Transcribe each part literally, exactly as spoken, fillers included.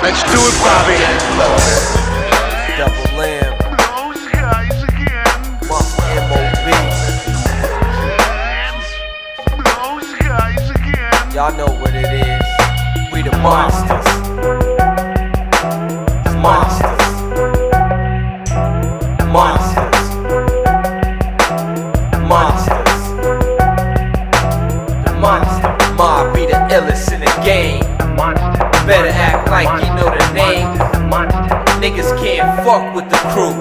Let's do it, Bobby. Double Lamb. Those guys again. Mafia M O B. Those guys again. Y'all know what it is. We the monsters. Monsters. Monsters. Monsters. The monster. Ma be the illest in the game. Better act like you know the name. Niggas can't fuck with the crew.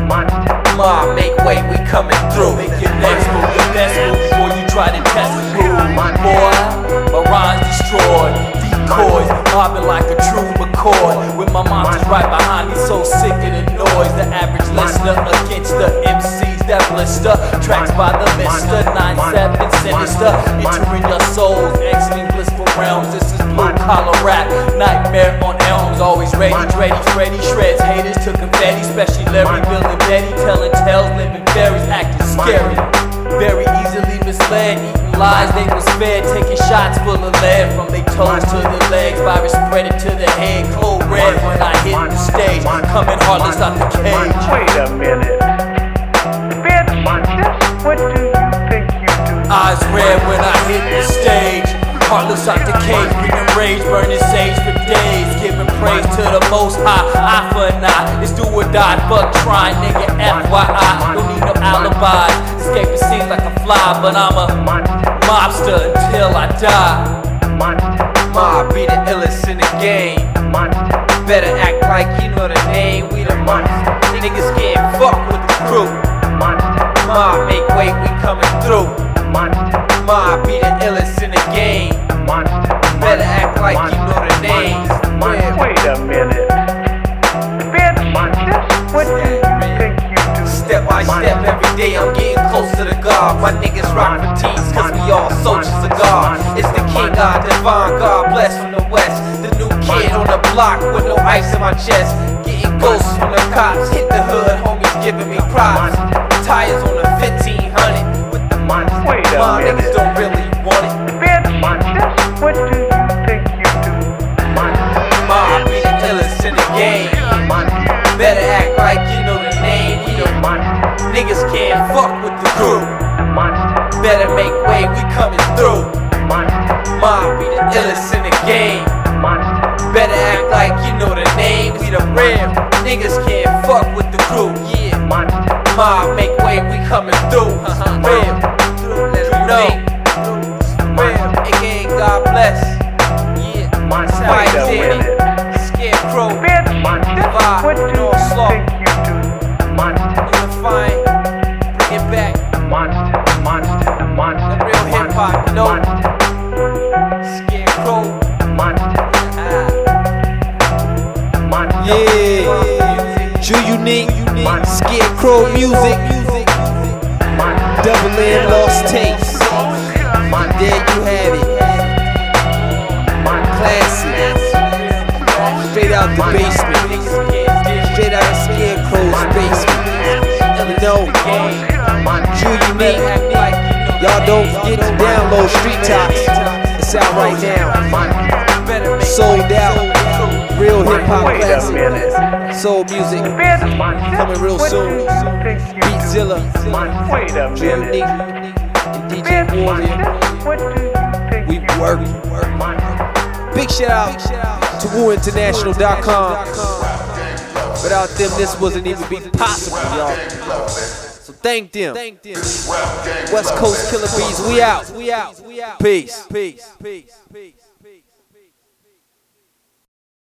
Ma make way, we coming through. Make your next move your best move before you try to test the groove. Boy, my rhymes destroyed. Decoys, mobbing like a true McCoy. With my monsters right behind me, so sick of the noise. The average listener against the M Cs that blister. Tracks by the mister, nine seven sinister. Entering your souls, exiting blissful realms. This is blue collar rap, nightmare on elms. Always ready, ready, Freddy shreds haters to confetti. Especially Larry, Bill, and Betty. Telling tales, living fairies, acting scary. Very easily misled, eating lies they was fed. Taking shots full of lead from their toes to the legs. Virus spread it to the head, cold red when I hit the stage. Coming heartless out the cage. Wait a minute. Bitch, just what do you think you do? Eyes red when I hit the stage. Heartless out the cage, bringing rage, burning sage for days. Giving praise to the most high, eye for an eye. It's do or die, fuck trying, nigga, F Y I. Don't need no alibis, escape the scene like a fly. But I'm a mobster until I die. Ma be the illest in the game. Better act like you know the name. We the monsters. Niggas can't fuck with the crew. Ma make way, we coming through. Ma be the illest in the game. Better act like you know the names. Wait a minute. Bitch, just what do you think you do? Step by step, every day I'm getting close to the God. My niggas rock fatigues, cause we all soldiers of God. It's the King God, divine God, blessed from the west. The new kid on the block with no ice in my chest. Getting ghosts from the cops, hit the hood, homies giving me props. Tires on the fifteen hundred with the monster. Wait a My minute. niggas don't really want it. Bitch, just what do you think you do? Ma be the illest in the game. Better act like you know the name. We the niggas can't fuck with the crew. Better make way, we coming through. Ma be the illest in the game. Better act like you know the name. We the real niggas can't fuck with the crew. Yeah, Ma make way, we coming through. Real, you know, real, aka God bless. Yeah, Wait a Danny, minute. Scarecrow, Bitch, just what do and all you slaw. think you do? Unifying, bring it back. Monster, monster, monster, The real hip hop, you know. Scarecrow, Yeah, True Unique, Scarecrow Music, Double Lamb Lost Tapes. There you have it. Classic. Straight out the basement. Straight out of Scarecrow's basement. You know, True Unique. Y'all don't forget to download Street Talks. It's out right now. Sold out. Real hip hop Wait a classic. minute. Soul music. Bitch, Coming real what do soon. you think you do? Beatzilla. Wait a True minute. Unique. And D J Bitch, Warrior. just what do you think We you do? work. Big shout out to Woo International dot com. Without them, this wasn't even be possible, y'all. So thank them. West Coast Killer Bees, we out. Peace. Peace. Peace. Peace.